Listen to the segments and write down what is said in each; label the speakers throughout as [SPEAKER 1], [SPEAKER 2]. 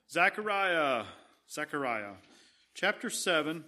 [SPEAKER 1] Zechariah, chapter 7.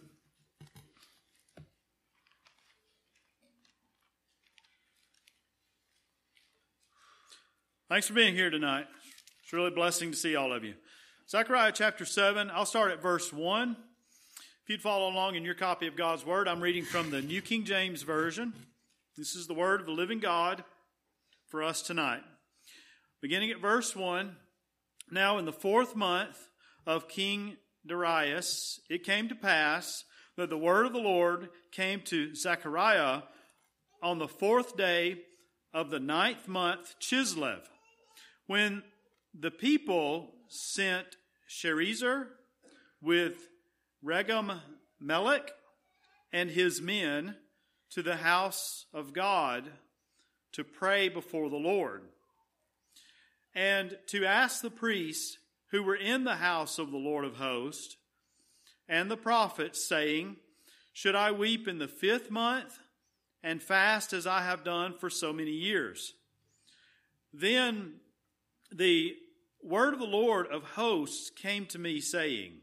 [SPEAKER 1] Thanks for being here tonight. It's really a blessing to see all of you. Zechariah chapter 7, I'll start at verse 1. If you'd follow along in your copy of God's Word, I'm reading from the New King James Version. This is the Word of the living God for us tonight. Beginning at verse 1, Now in the 4th month of King Darius, it came to pass that the word of the Lord came to Zechariah on the 4th day of the 9th month, Chislev, when the people sent Sherezer with Regem-melech and his men to the house of God to pray before the Lord, and to ask the priests who were in the house of the Lord of hosts and the prophets, saying, Should I weep in the 5th month and fast as I have done for so many years? Then the word of the Lord of hosts came to me, saying,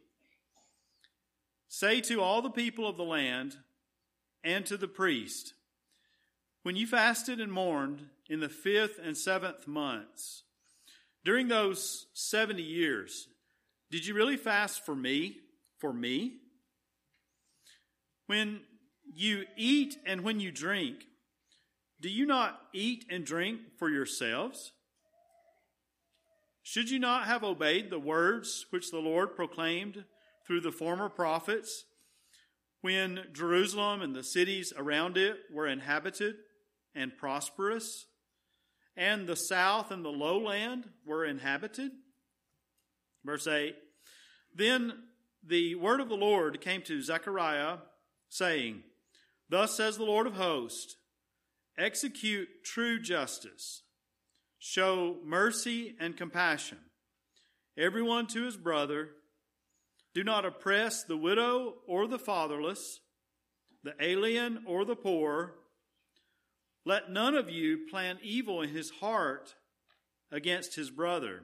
[SPEAKER 1] Say to all the people of the land and to the priest, when you fasted and mourned in the 5th and 7th months, during those 70 years, did you really fast for me? For me? When you eat and when you drink, do you not eat and drink for yourselves? Should you not have obeyed the words which the Lord proclaimed through the former prophets, when Jerusalem and the cities around it were inhabited and prosperous, and the south and the lowland were inhabited? Verse 8, Then the word of the Lord came to Zechariah, saying, Thus says the Lord of hosts, Execute true justice, show mercy and compassion, everyone to his brother. Do not oppress the widow or the fatherless, the alien or the poor. Let none of you plan evil in his heart against his brother.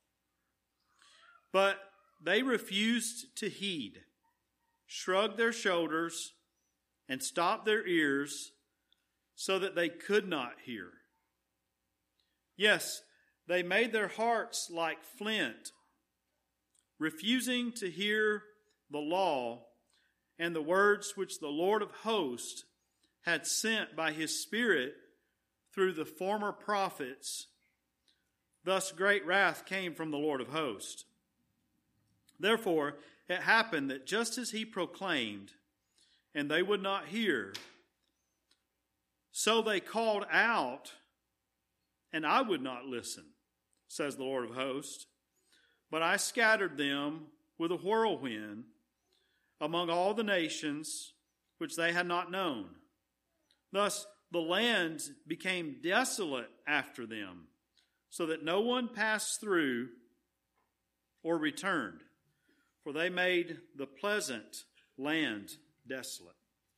[SPEAKER 1] But they refused to heed, shrugged their shoulders, and stopped their ears so that they could not hear. Yes, they made their hearts like flint, refusing to hear the law and the words which the Lord of hosts had sent by his Spirit through the former prophets. Thus great wrath came from the Lord of hosts. Therefore it happened that just as he proclaimed, and they would not hear, so they called out, and I would not listen, says the Lord of hosts. But I scattered them with a whirlwind among all the nations which they had not known. Thus the land became desolate after them, so that no one passed through or returned, for they made the pleasant land desolate.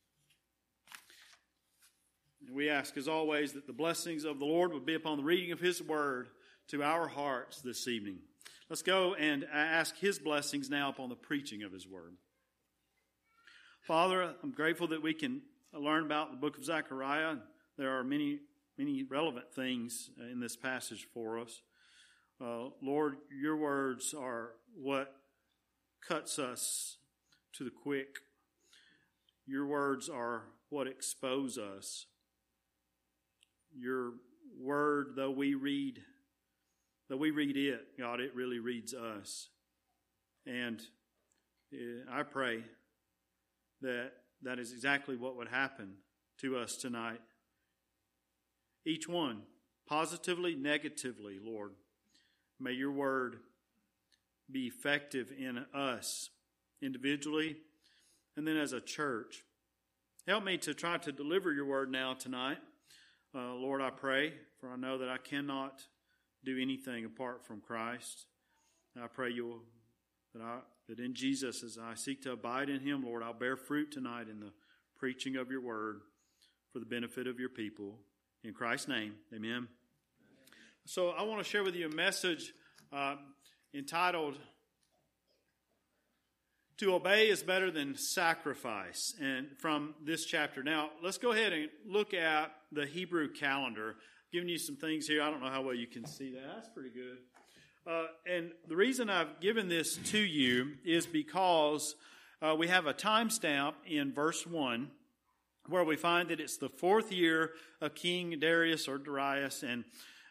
[SPEAKER 1] And we ask, as always, that the blessings of the Lord would be upon the reading of his word to our hearts this evening. Let's go and ask his blessings now upon the preaching of his word. Father, I'm grateful that we can learn about the book of Zechariah. There are many relevant things in this passage for us. Lord, your words are what cuts us to the quick. Your words are what expose us. Your word, though we read it, God, it really reads us. And I pray that is exactly what would happen to us tonight. Each one, positively, negatively, Lord. May your word be effective in us individually and then as a church. Help me to try to deliver your word now tonight. Lord, I pray, for I know that I cannot do anything apart from Christ. I pray that in Jesus, as I seek to abide in him, Lord, I'll bear fruit tonight in the preaching of your word for the benefit of your people. In Christ's name, amen. So I want to share with you a message entitled To obey is better than sacrifice, and from this chapter. Now, let's go ahead and look at the Hebrew calendar. I'm giving you some things here. I don't know how well you can see that. That's pretty good. And the reason I've given this to you is because we have a timestamp in verse 1 where we find that it's the 4th year of King Darius or Darius, and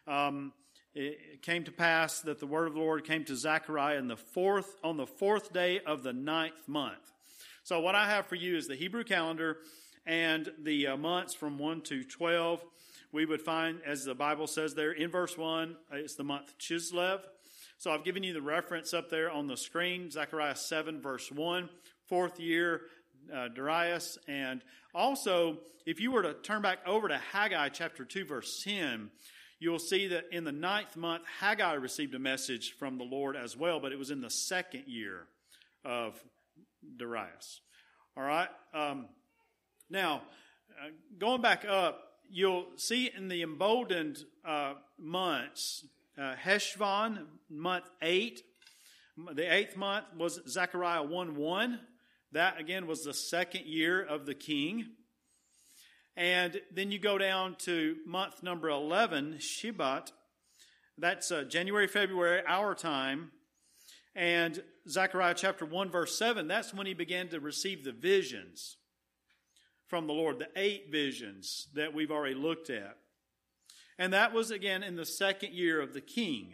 [SPEAKER 1] it came to pass that the word of the Lord came to Zechariah on the 4th day of the 9th month. So what I have for you is the Hebrew calendar and the months from 1 to 12. We would find, as the Bible says there in verse 1, it's the month Chislev. So I've given you the reference up there on the screen, Zechariah 7 verse 1, 4th year Darius. And also, if you were to turn back over to Haggai chapter 2 verse 10, you'll see that in the 9th month, Haggai received a message from the Lord as well, but it was in the 2nd year of Darius. All right? Now, going back up, you'll see in the emboldened months, Heshvan, month 8. The 8th month was Zechariah 1:1. That, again, was the 2nd year of the king. And then you go down to month number 11, Shebat. That's January, February, our time. And Zechariah chapter 1, verse 7, that's when he began to receive the visions from the Lord, the 8 visions that we've already looked at. And that was, again, in the 2nd year of the king.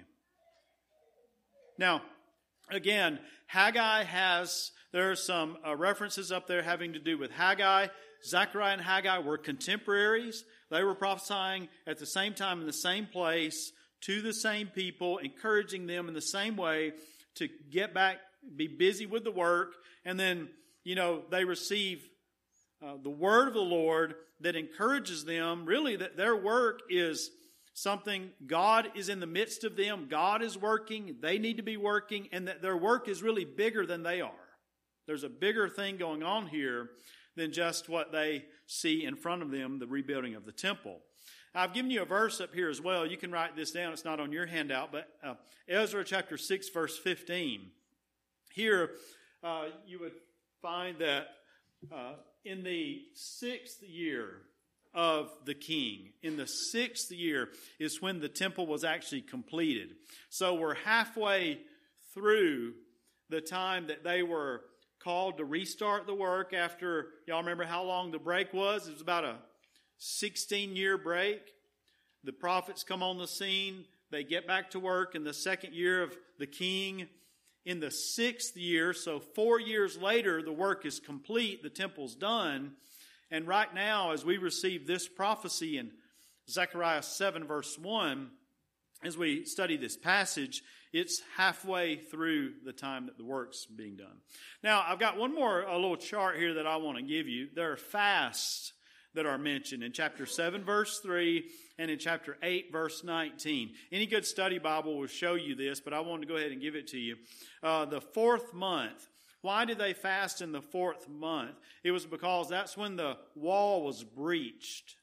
[SPEAKER 1] Now, again, Haggai there are some references up there having to do with Haggai. Zechariah and Haggai were contemporaries. They were prophesying at the same time in the same place to the same people, encouraging them in the same way to get back, be busy with the work. And then, they receive the word of the Lord that encourages them, really, that their work is something, God is in the midst of them, God is working, they need to be working, and that their work is really bigger than they are. There's a bigger thing going on here than just what they see in front of them, the rebuilding of the temple. I've given you a verse up here as well. You can write this down. It's not on your handout, but Ezra chapter 6, verse 15. Here, you would find that in the 6th year of the king, in the 6th year is when the temple was actually completed. So we're halfway through the time that they were called to restart the work after, y'all remember how long the break was? It was about a 16-year break. The prophets come on the scene. They get back to work in the 2nd year of the king. In the 6th year, so 4 years later, the work is complete. The temple's done. And right now, as we receive this prophecy in Zechariah 7 verse 1, as we study this passage, it's halfway through the time that the work's being done. Now, I've got a little chart here that I want to give you. There are fasts that are mentioned in chapter 7, verse 3, and in chapter 8, verse 19. Any good study Bible will show you this, but I wanted to go ahead and give it to you. The 4th month. Why did they fast in the 4th month? It was because that's when the wall was breached.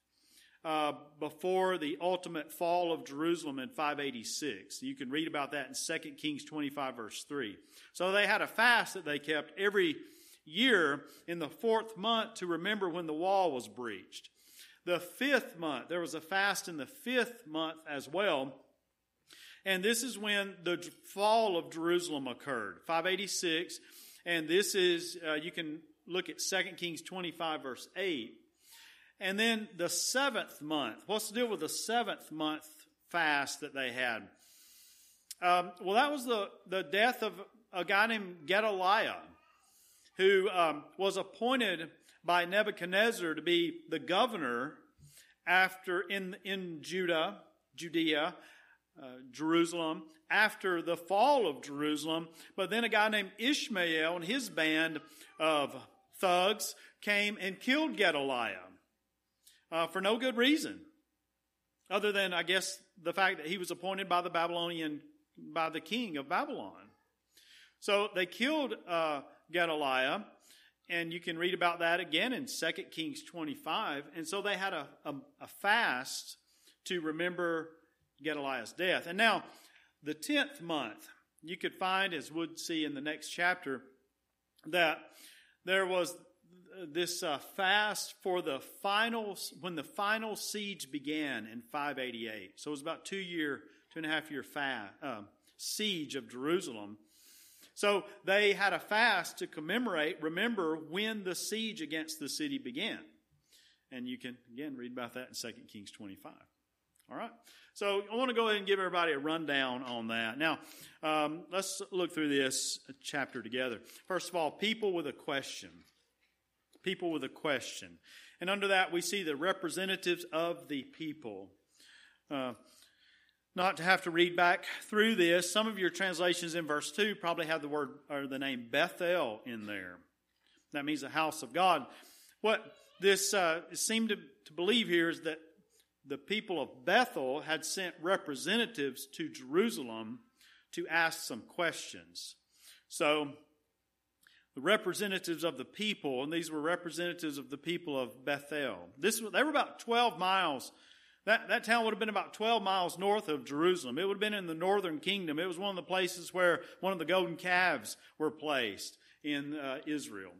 [SPEAKER 1] Before the ultimate fall of Jerusalem in 586. You can read about that in 2 Kings 25, verse 3. So they had a fast that they kept every year in the 4th month to remember when the wall was breached. The 5th month, there was a fast in the 5th month as well. And this is when the fall of Jerusalem occurred, 586. And this is, you can look at 2 Kings 25, verse 8. And then the 7th month. What's the deal with the 7th month fast that they had? Well, that was the death of a guy named Gedaliah, who was appointed by Nebuchadnezzar to be the governor in Judea, Jerusalem, after the fall of Jerusalem. But then a guy named Ishmael and his band of thugs came and killed Gedaliah. For no good reason, other than, I guess, the fact that he was appointed by the king of Babylon. So they killed Gedaliah, and you can read about that again in 2 Kings 25. And so they had a fast to remember Gedaliah's death. And now, the 10th month, you could find, as we'll see in the next chapter, that there was this fast for the final, when the final siege began in 588. So it was about 2.5 year siege of Jerusalem. So they had a fast to remember when the siege against the city began. And you can, again, read about that in 2 Kings 25. All right. So I want to go ahead and give everybody a rundown on that. Now, let's look through this chapter together. First of all, people with a question. People with a question. And under that, we see the representatives of the people. Not to have to read back through this. Some of your translations in verse 2 probably have the word or the name Bethel in there. That means the house of God. What this seemed to believe here is that the people of Bethel had sent representatives to Jerusalem to ask some questions. So the representatives of the people, and these were representatives of the people of Bethel. They were about 12 miles. That town would have been about 12 miles north of Jerusalem. It would have been in the northern kingdom. It was one of the places where one of the golden calves were placed in Israel.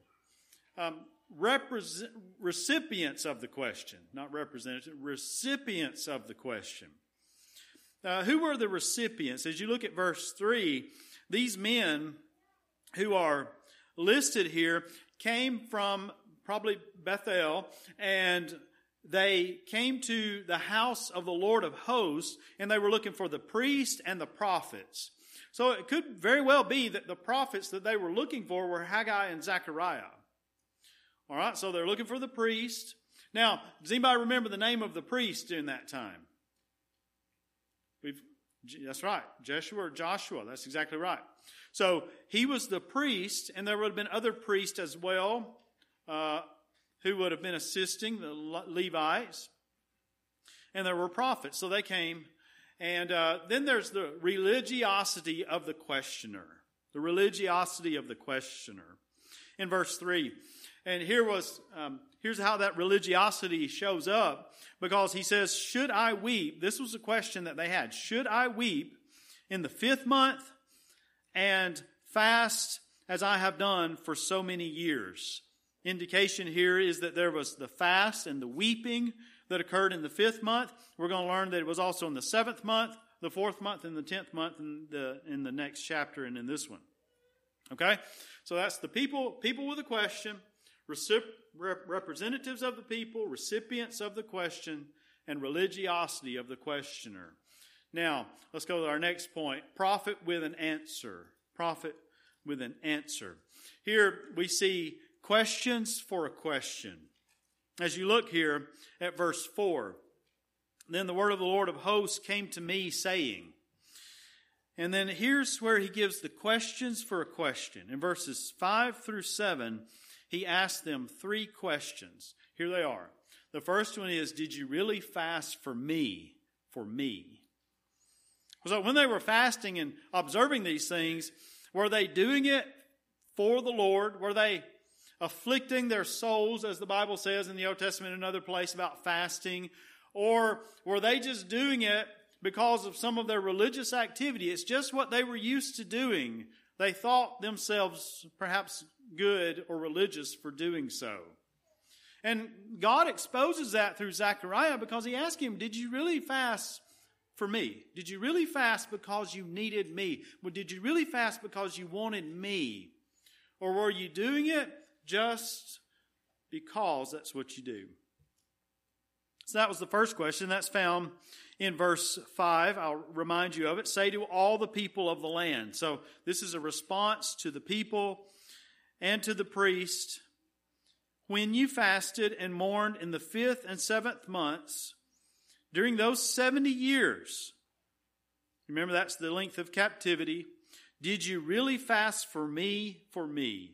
[SPEAKER 1] Recipients of the question, not representatives, recipients of the question. Who were the recipients? As you look at verse 3, these men who are listed here came from probably Bethel, and they came to the house of the Lord of hosts, and they were looking for the priest and the prophets. So it could very well be that the prophets that they were looking for were Haggai and Zechariah. All right, so they're looking for the priest. Now, does anybody remember the name of the priest during that time? That's right, Joshua. That's exactly right. So he was the priest, and there would have been other priests as well who would have been assisting the Levites. And there were prophets, so they came. And then there's the religiosity of the questioner. The religiosity of the questioner. In verse 3. And here's how that religiosity shows up. Because he says, should I weep? This was a question that they had. Should I weep in the 5th month and fast as I have done for so many years? Indication here is that there was the fast and the weeping that occurred in the 5th month. We're going to learn that it was also in the 7th month, the 4th month, and the 10th month in the next chapter and in this one. Okay? So that's the people with a question, representatives of the people, recipients of the question, and religiosity of the questioner. Now, let's go to our next point. Prophet with an answer. Prophet with an answer. Here we see questions for a question. As you look here at verse 4, then the word of the Lord of hosts came to me saying, and then here's where he gives the questions for a question. In verses 5 through 7, he asked them 3 questions. Here they are. The first one is, did you really fast for me? For me. So when they were fasting and observing these things, were they doing it for the Lord? Were they afflicting their souls, as the Bible says in the Old Testament, another place about fasting? Or were they just doing it because of some of their religious activity? It's just what they were used to doing. They thought themselves perhaps good or religious for doing so. And God exposes that through Zechariah because he asked him, did you really fast for me? Did you really fast because you needed me? Well, did you really fast because you wanted me? Or were you doing it just because that's what you do? So that was the first question. That's found in verse 5. I'll remind you of it. Say to all the people of the land. So this is a response to the people and to the priest. When you fasted and mourned in the 5th and 7th months, during those 70 years, remember that's the length of captivity, did you really fast for me, for me?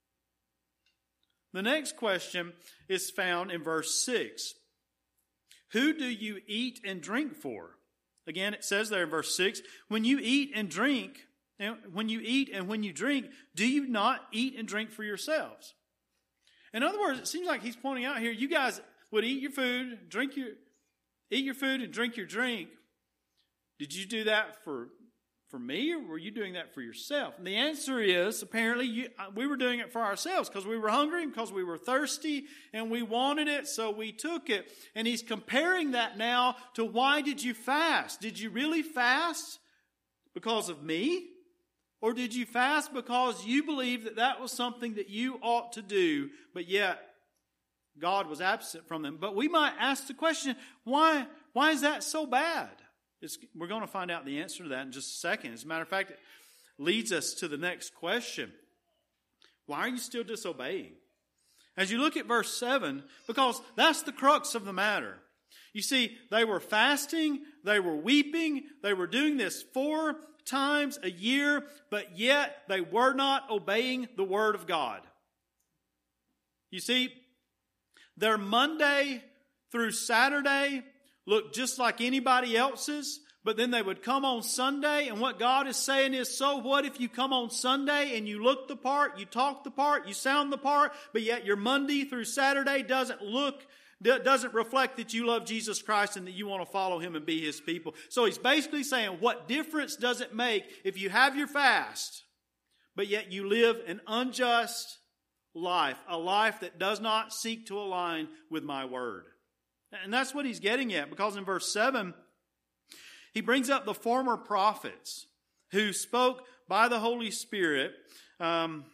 [SPEAKER 1] The next question is found in verse 6. Who do you eat and drink for? Again, it says there in verse 6, when you eat and drink, and when you eat and when you drink, do you not eat and drink for yourselves? In other words, it seems like he's pointing out here, you guys would eat your food, eat your food and drink your drink. Did you do that for for me, or were you doing that for yourself? And the answer is, apparently, we were doing it for ourselves because we were hungry, because we were thirsty, and we wanted it, so we took it. And he's comparing that now to, why did you fast? Did you really fast because of me? Or did you fast because you believed that that was something that you ought to do, but yet God was absent from them? But we might ask the question, why is that so bad? We're going to find out the answer to that in just a second. As a matter of fact, it leads us to the next question. Why are you still disobeying? As you look at verse 7, because that's the crux of the matter. You see, they were fasting, they were weeping, they were doing this 4 times a year, but yet they were not obeying the Word of God. You see, their Monday through Saturday looked just like anybody else's, but then they would come on Sunday, and what God is saying is, so what if you come on Sunday and you look the part, you talk the part, you sound the part, but yet your Monday through Saturday doesn't reflect that you love Jesus Christ and that you want to follow Him and be His people. So He's basically saying, what difference does it make if you have your fast, but yet you live an unjust life, a life that does not seek to align with my Word? And that's what he's getting at, because in verse 7, he brings up the former prophets who spoke by the Holy Spirit. In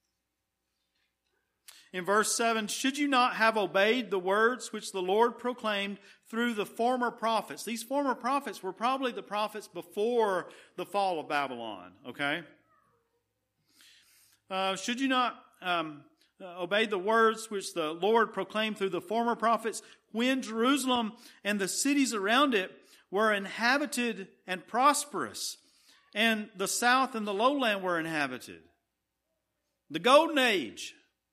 [SPEAKER 1] verse 7, should you not have obeyed the words which the Lord proclaimed through the former prophets? These former prophets were probably the prophets before the fall of Babylon, okay? Should you not obey the words which the Lord proclaimed through the former prophets, when Jerusalem and the cities around it were inhabited and prosperous, and the south and the lowland were inhabited? The golden age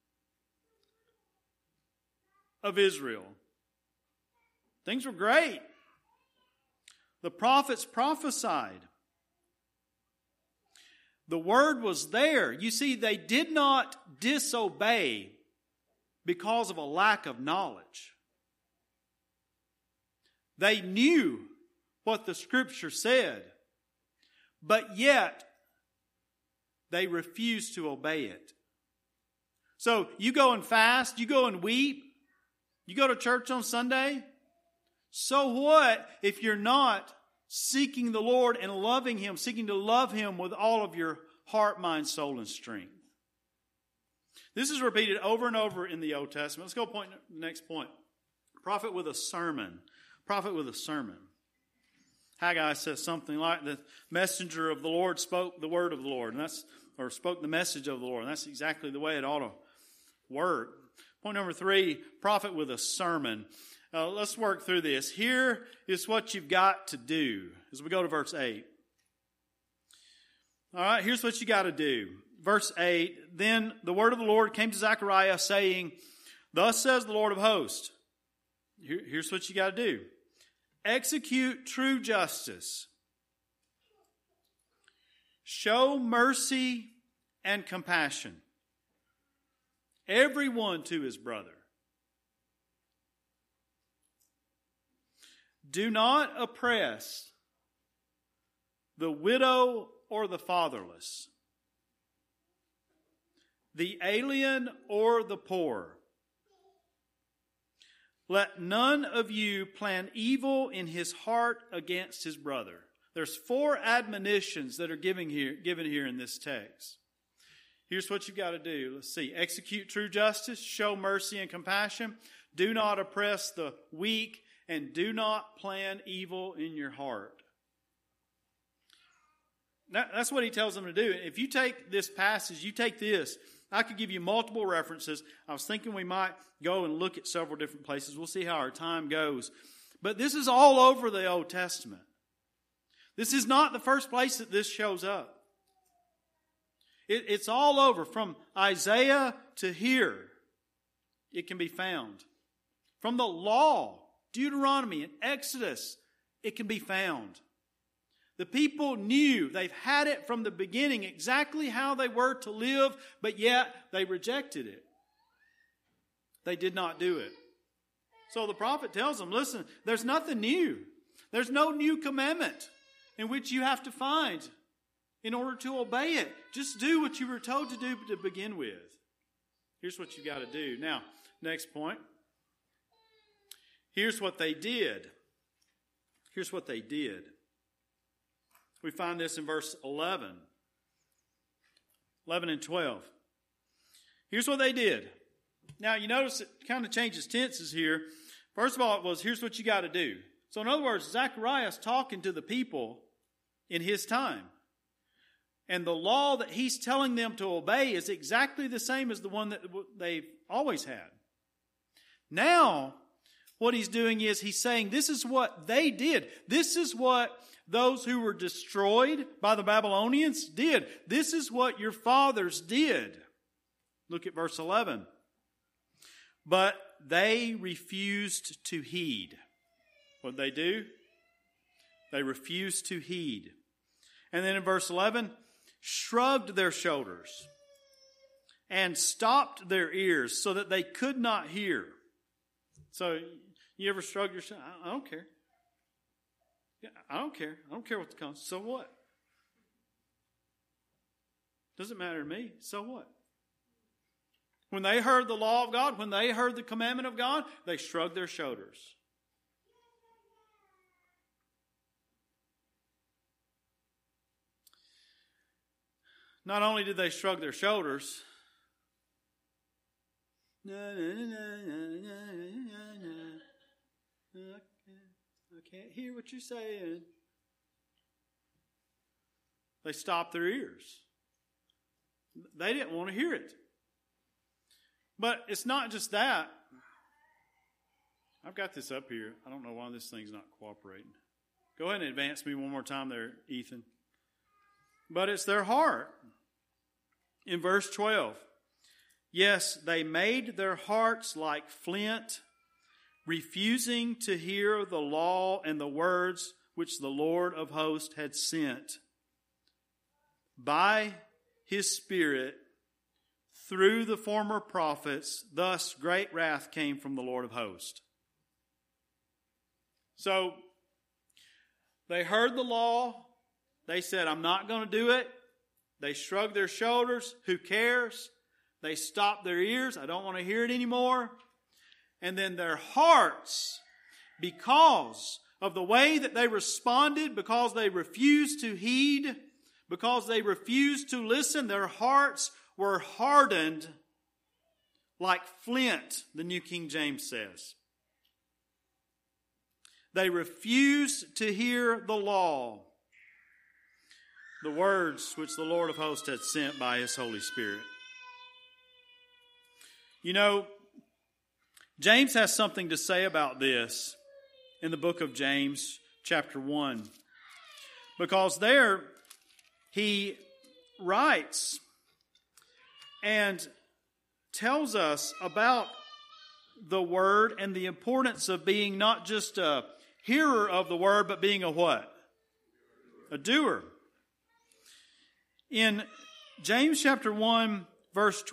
[SPEAKER 1] of Israel. Things were great. The prophets prophesied. The word was there. You see, they did not disobey because of a lack of knowledge. They knew what the Scripture said, but yet they refused to obey it. So you go and fast, you go and weep, you go to church on Sunday. So what if you're not seeking the Lord and loving Him, seeking to love Him with all of your heart, mind, soul, and strength? This is repeated over and over in the Old Testament. Let's go to the next point. Prophet with a sermon. Prophet with a sermon. Haggai says something like, the messenger of the Lord spoke the word of the Lord, or spoke the message of the Lord. And that's exactly the way it ought to work. Point number 3, prophet with a sermon. Let's work through this. Here is what you've got to do as we go to verse 8. All right, here's what you got to do. Verse 8, then the word of the Lord came to Zechariah saying, thus says the Lord of hosts. Here's what you got to do. Execute true justice. Show mercy and compassion. Everyone to his brother. Do not oppress the widow or the fatherless, the alien or the poor. Let none of you plan evil in his heart against his brother. There's 4 admonitions that are given here in this text. Here's what you've got to do. Let's see. Execute true justice, show mercy and compassion. Do not oppress the weak, and do not plan evil in your heart. That's what he tells them to do. If you take this passage, you take this. I could give you multiple references. I was thinking we might go and look at several different places. We'll see how our time goes. But this is all over the Old Testament. This is not the first place that this shows up. It's all over. From Isaiah to here, it can be found. From the law, Deuteronomy and Exodus, it can be found. The people knew, they've had it from the beginning, exactly how they were to live, but yet they rejected it. They did not do it. So the prophet tells them, listen, there's nothing new. There's no new commandment in which you have to find in order to obey it. Just do what you were told to do to begin with. Here's what you got to do. Now, next point. Here's what they did. Here's what they did. We find this in verse 11 and 12. Here's what they did. Now, you notice it kind of changes tenses here. First of all, it was, here's what you got to do. So, in other words, Zechariah's talking to the people in his time. And the law that he's telling them to obey is exactly the same as the one that they've always had. Now, what he's doing is he's saying this is what they did. This is what those who were destroyed by the Babylonians did. This is what your fathers did. Look at verse 11. But they refused to heed. What did they do? They refused to heed. And then in verse 11, shrugged their shoulders and stopped their ears so that they could not hear. So, you ever shrug your shoulders? I don't care. I don't care. I don't care what the consequence. So what? Doesn't matter to me. So what? When they heard the law of God, when they heard the commandment of God, they shrugged their shoulders. Not only did they shrug their shoulders, I can't hear what you're saying. They stopped their ears. They didn't want to hear it. But it's not just that. I've got this up here. I don't know why this thing's not cooperating. Go ahead and advance me one more time there, Ethan. But it's their heart. In verse 12, yes, they made their hearts like flint, refusing to hear the law and the words which the Lord of hosts had sent by his Spirit through the former prophets. Thus great wrath came from the Lord of hosts. So they heard the law. They said, I'm not going to do it. They shrugged their shoulders. Who cares? They stopped their ears. I don't want to hear it anymore. And then their hearts, because of the way that they responded, because they refused to heed, because they refused to listen, their hearts were hardened like flint, the New King James says. They refused to hear the law, the words which the Lord of hosts had sent by his Holy Spirit. You know, James has something to say about this in the book of James, chapter 1. Because there he writes and tells us about the word and the importance of being not just a hearer of the word, but being a what? A doer. In James chapter 1, verse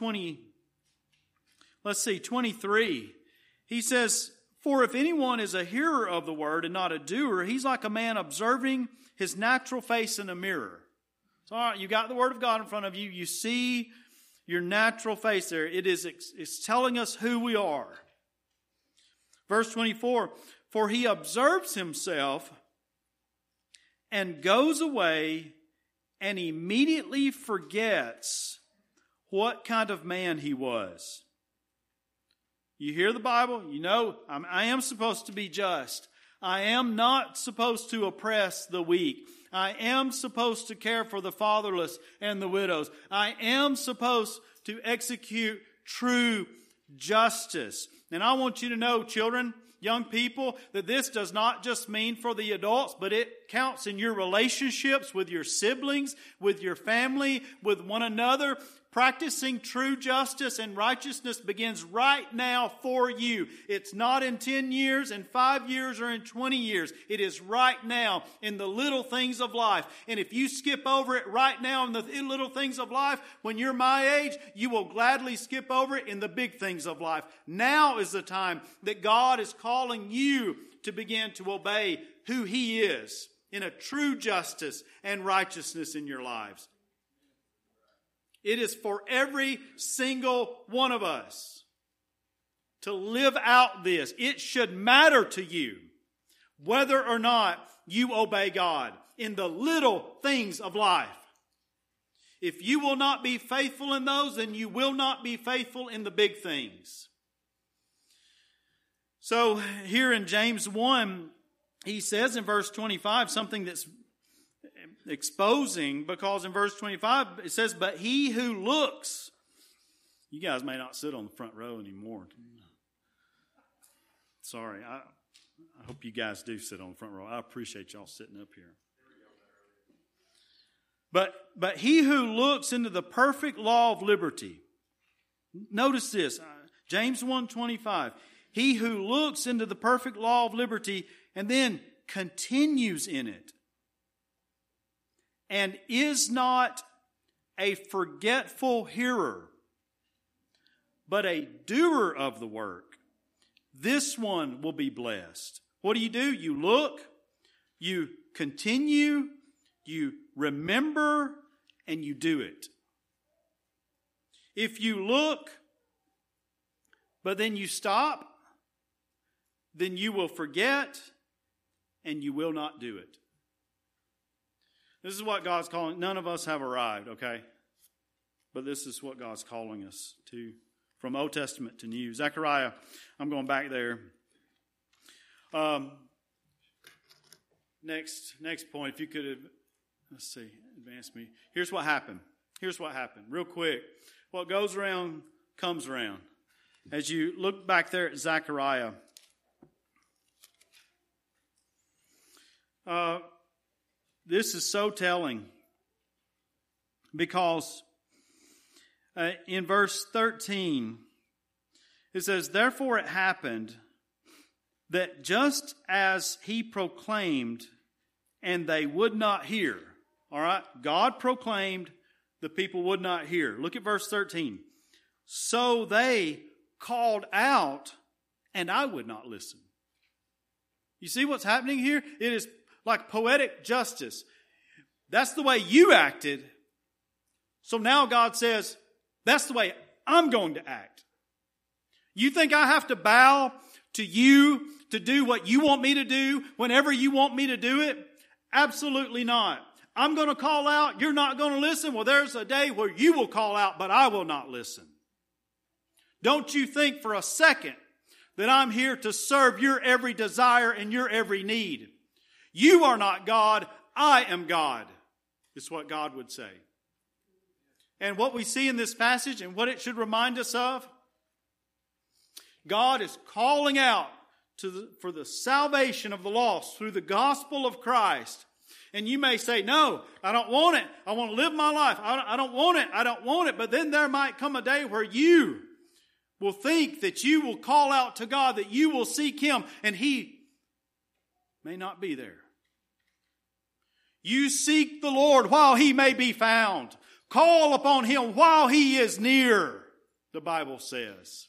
[SPEAKER 1] 23, he says, for if anyone is a hearer of the word and not a doer, he's like a man observing his natural face in a mirror. So, all right, you got the word of God in front of you. You see your natural face there. It's telling us who we are. Verse 24, for he observes himself and goes away and immediately forgets what kind of man he was. You hear the Bible, you know I am supposed to be just. I am not supposed to oppress the weak. I am supposed to care for the fatherless and the widows. I am supposed to execute true justice. And I want you to know, children, young people, that this does not just mean for the adults, but it counts in your relationships with your siblings, with your family, with one another. Practicing true justice and righteousness begins right now for you. It's not in 10 years, in 5 years, or in 20 years. It is right now in the little things of life. And if you skip over it right now in the little things of life, when you're my age, you will gladly skip over it in the big things of life. Now is the time that God is calling you to begin to obey who He is in a true justice and righteousness in your lives. It is for every single one of us to live out this. It should matter to you whether or not you obey God in the little things of life. If you will not be faithful in those, then you will not be faithful in the big things. So here in James 1, he says in verse 25 something that's exposing, because in verse 25 it says, but he who looks. You guys may not sit on the front row anymore. Sorry, I hope you guys do sit on the front row. I appreciate y'all sitting up here. But he who looks into the perfect law of liberty. Notice this, James 1:25. He who looks into the perfect law of liberty and then continues in it, and is not a forgetful hearer, but a doer of the work, this one will be blessed. What do? You look, you continue, you remember, and you do it. If you look, but then you stop, then you will forget, and you will not do it. This is what God's calling. None of us have arrived, okay? But this is what God's calling us to, from Old Testament to New. Zechariah, I'm going back there. Next point, if you could, advance me. Here's what happened. Real quick. What goes around comes around. As you look back there at Zechariah, this is so telling, because in verse 13, it says, therefore it happened that just as he proclaimed, and they would not hear. All right? God proclaimed, the people would not hear. Look at verse 13. So they called out, and I would not listen. You see what's happening here? It is like poetic justice. That's the way you acted. So now God says, that's the way I'm going to act. You think I have to bow to you to do what you want me to do whenever you want me to do it? Absolutely not. I'm going to call out. You're not going to listen. Well, there's a day where you will call out, but I will not listen. Don't you think for a second that I'm here to serve your every desire and your every need. You are not God. I am God. Is what God would say. And what we see in this passage and what it should remind us of, God is calling out for the salvation of the lost through the gospel of Christ. And you may say, no, I don't want it. I want to live my life. I don't want it. I don't want it. But then there might come a day where you will think that you will call out to God, that you will seek Him, and He may not be there. You seek the Lord while He may be found. Call upon Him while He is near, the Bible says.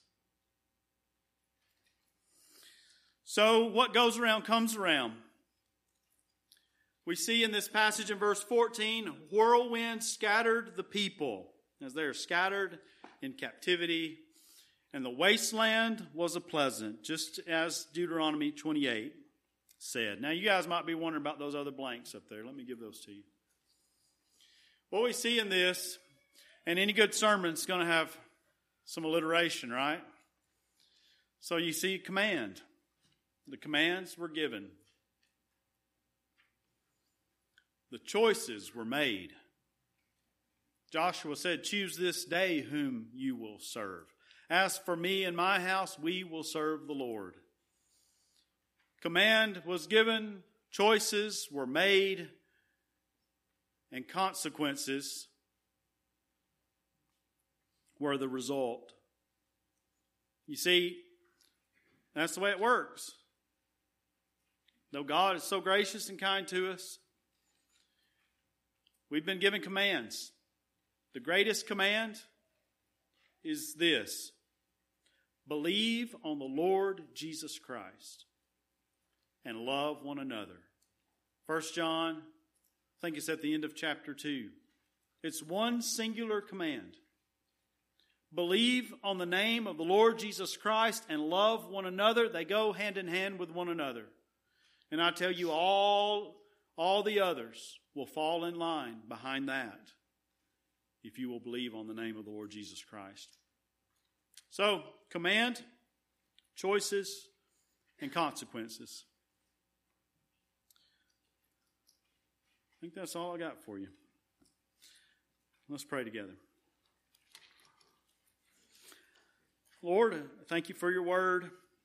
[SPEAKER 1] So what goes around comes around. We see in this passage in verse 14, whirlwind scattered the people as they are scattered in captivity, and the wasteland was a pleasant, just as Deuteronomy 28 said. Now you guys might be wondering about those other blanks up there. Let me give those to you. What we see in this, and any good sermon is going to have some alliteration, right? So you see command. The commands were given. The choices were made. Joshua said, choose this day whom you will serve. As for me and my house, we will serve the Lord. Command was given, choices were made, and consequences were the result. You see, that's the way it works. Though God is so gracious and kind to us, we've been given commands. The greatest command is this: believe on the Lord Jesus Christ and love one another. 1 John, I think it's at the end of chapter 2. It's one singular command. Believe on the name of the Lord Jesus Christ and love one another. They go hand in hand with one another. And I tell you, all the others will fall in line behind that if you will believe on the name of the Lord Jesus Christ. So, command, choices, and consequences. I think that's all I got for you. Let's pray together. Lord, thank you for your word.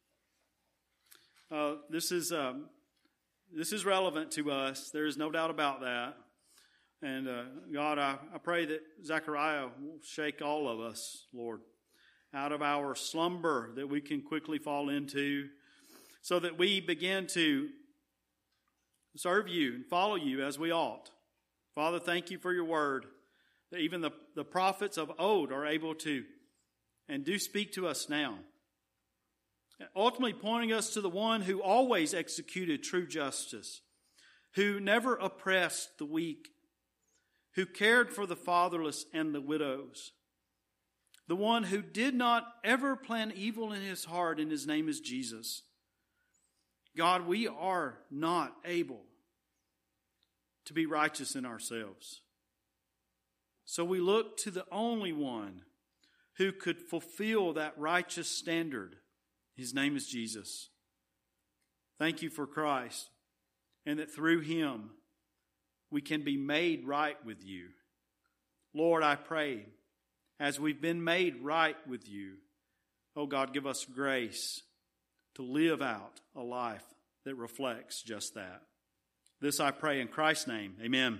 [SPEAKER 1] This is relevant to us. There is no doubt about that. And God, I pray that Zechariah will shake all of us, Lord, out of our slumber that we can quickly fall into, so that we begin to serve you and follow you as we ought. Father, thank you for your word, that even the prophets of old are able to and do speak to us now, ultimately pointing us to the one who always executed true justice, who never oppressed the weak, who cared for the fatherless and the widows, the one who did not ever plan evil in his heart, and his name is Jesus. God, we are not able to be righteous in ourselves. So we look to the only one who could fulfill that righteous standard. His name is Jesus. Thank you for Christ, and that through him we can be made right with you. Lord, I pray, as we've been made right with you, oh God, give us grace to live out a life that reflects just that. This I pray in Christ's name. Amen.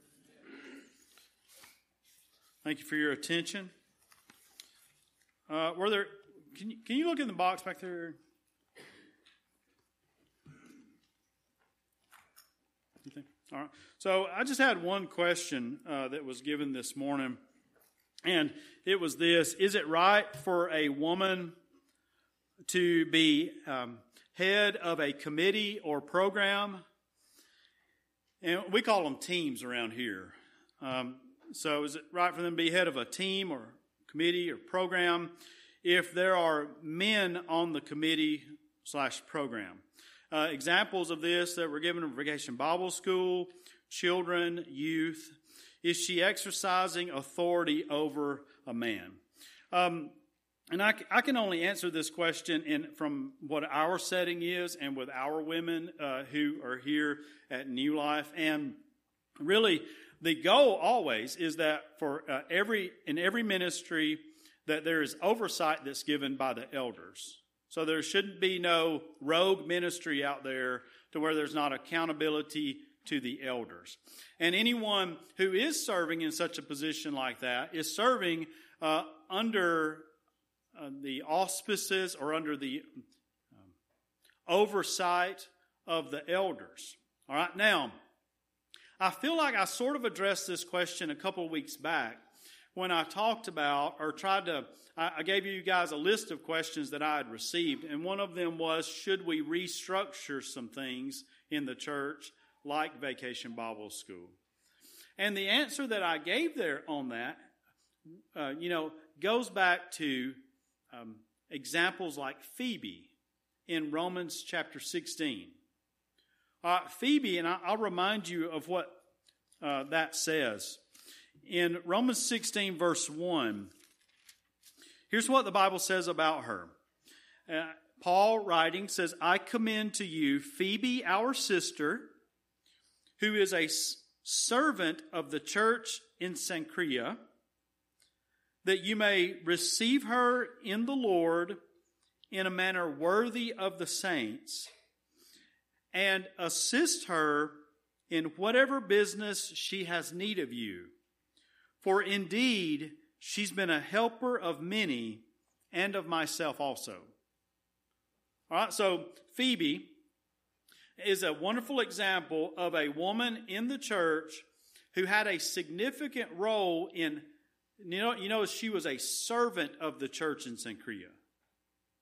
[SPEAKER 1] Thank you for your attention. Can you look in the box back there? All right. So I just had one question that was given this morning, and it was this: is it right for a woman to be head of a committee or program? And we call them teams around here. So is it right for them to be head of a team or committee or program if there are men on the committee/program? Examples of this that were given in Vacation Bible School, children, youth. Is she exercising authority over a man? And I can only answer this question from what our setting is and with our women who are here at New Life. And really, the goal always is that for in every ministry that there is oversight that's given by the elders. So there shouldn't be no rogue ministry out there to where there's not accountability to the elders. And anyone who is serving in such a position like that is serving under the auspices or under the oversight of the elders. All right, now, I feel like I sort of addressed this question a couple of weeks back when I talked about or I gave you guys a list of questions that I had received, and one of them was, should we restructure some things in the church like Vacation Bible School? And the answer that I gave there on that, goes back to examples like Phoebe in Romans chapter 16. Phoebe, and I'll remind you of what that says. In Romans 16, verse 1, here's what the Bible says about her. Paul writing says, I commend to you Phoebe, our sister, who is a servant of the church in Cenchrea, that you may receive her in the Lord in a manner worthy of the saints, and assist her in whatever business she has need of you. For indeed, she's been a helper of many and of myself also. All right, so Phoebe is a wonderful example of a woman in the church who had a significant role in, she was a servant of the church in Cenchrea.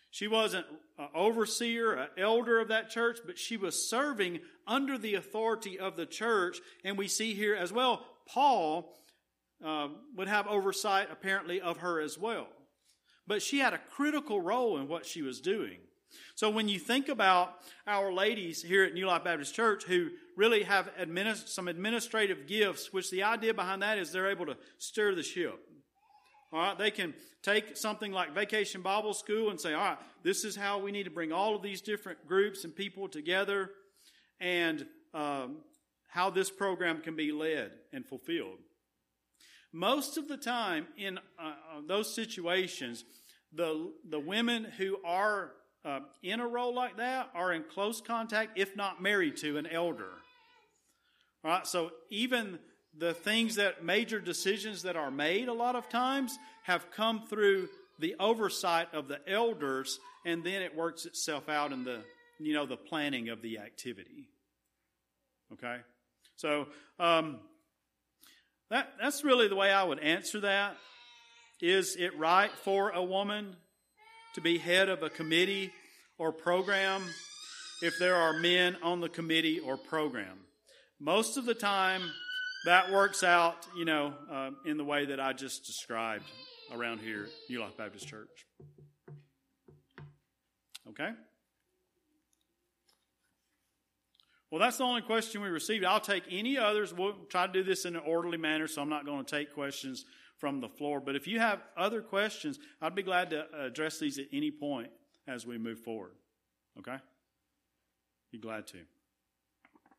[SPEAKER 1] She wasn't an overseer, an elder of that church, but she was serving under the authority of the church. And we see here as well, Paul would have oversight apparently of her as well. But she had a critical role in what she was doing. So when you think about our ladies here at New Life Baptist Church who really have some administrative gifts, which the idea behind that is they're able to steer the ship. All right, they can take something like Vacation Bible School and say, all right, this is how we need to bring all of these different groups and people together, and how this program can be led and fulfilled. Most of the time in those situations, the women who are in a role like that are in close contact, if not married to, an elder. All right, so even the major decisions that are made a lot of times have come through the oversight of the elders, and then it works itself out in the planning of the activity. Okay? So that's really the way I would answer that. Is it right for a woman to be head of a committee or program if there are men on the committee or program? Most of the time, that works out, in the way that I just described around here at New Life Baptist Church. Okay? Well, that's the only question we received. I'll take any others. We'll try to do this in an orderly manner, so I'm not going to take questions from the floor. But if you have other questions, I'd be glad to address these at any point as we move forward. Okay? Be glad to.